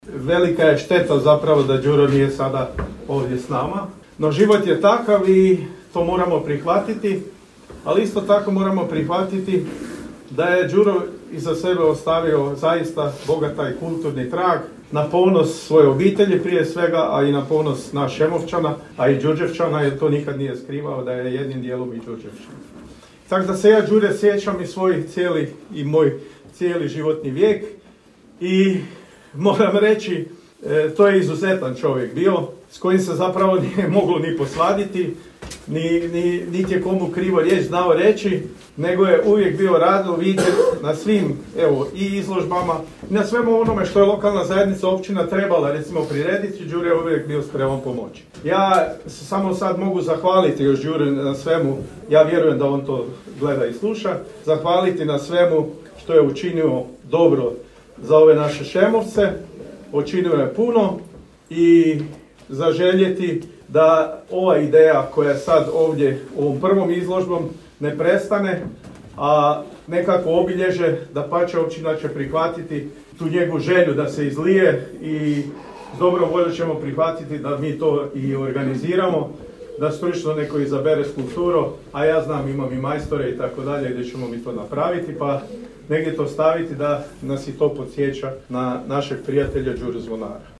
Velika je šteta zapravo da Đuro nije sada ovdje s nama, no život je takav i to moramo prihvatiti, ali isto tako moramo prihvatiti da je Đuro iza sebe ostavio zaista bogata i kulturni trag na ponos svoje obitelji prije svega, a i na ponos nas Šemovčana, a i Đurđevčana, jer to nikad nije skrivao da je jednim dijelom i Đurđevčan. Tako da se ja Đure sjećam i svoj moj cijeli životni vijek i moram reći, to je izuzetan čovjek bio, s kojim se zapravo nije moglo ni posvaditi, niti je komu krivo riječ znao reći, nego je uvijek bio rado vidjet na svim, i izložbama, na svemu onome što je lokalna zajednica, općina trebala, recimo, prirediti. Đure je uvijek bio spreman pomoći. Ja samo sad mogu zahvaliti još Đure na svemu, ja vjerujem da on to gleda i sluša, zahvaliti na svemu što je učinio dobro za ove naše Šemovce, učinio je puno i zaželjeti da ova ideja koja je sad ovdje ovom prvom izložbom ne prestane, a nekako obilježe da pače općina će prihvatiti tu njegovu želju da se izlije i s dobrom voljom ćemo prihvatiti da mi to i organiziramo, da stručno neko izabere skulpturu, a ja znam, imam i majstore i tako dalje gdje ćemo mi to napraviti, pa negdje to staviti da nas i to podsjeća na našeg prijatelja Đuru Zvonara.